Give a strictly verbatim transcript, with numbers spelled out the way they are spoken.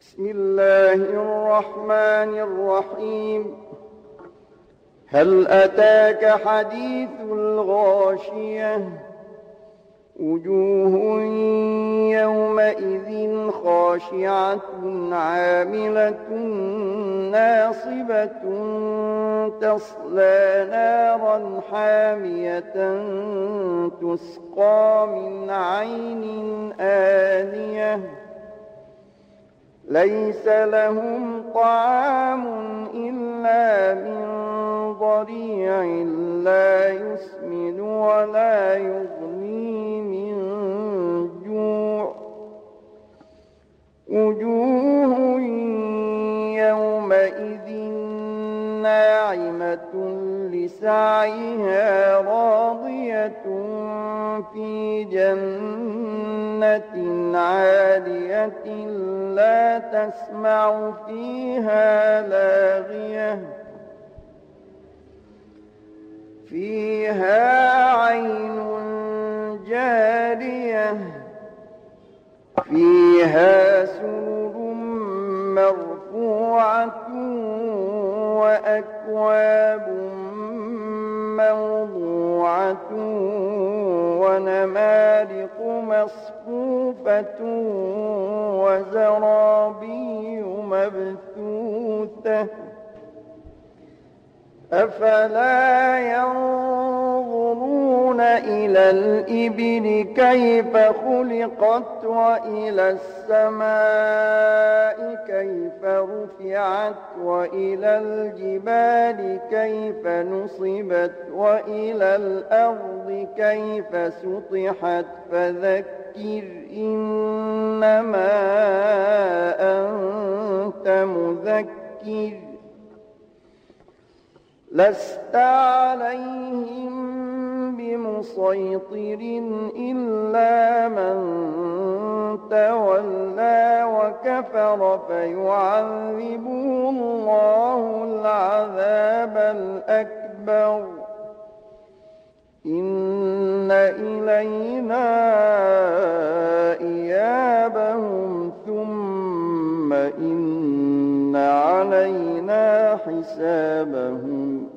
بسم الله الرحمن الرحيم. هل أتاك حديث الغاشية؟ وجوه يومئذ خاشعة عاملة ناصبة تصلى نارا حامية تسقى من عين آنية ليس لهم طعام إلا من ضريع لا يسمن ولا يغني من جوع. وجوه يومئذ ناعمة لسعيها راضية في جنة عالية لا تسمع فيها لاغية فيها عين جارية فيها سرر مرفوعة وأكواب موضوعة ونمارق مصفوفة وزرابي مبثوثة أفلا ينظرون إلى الإبل كيف خلقت وإلى السماء كيف رفعت وإلى الجبال كيف نصبت وإلى الأرض كيف سطحت فذكر إنما أنت مذكر لست عليهم بمسيطر إلا من تولى وكفر فيعذبه الله العذاب الأكبر إن إلينا إيابهم ثم إن علينا حسابهم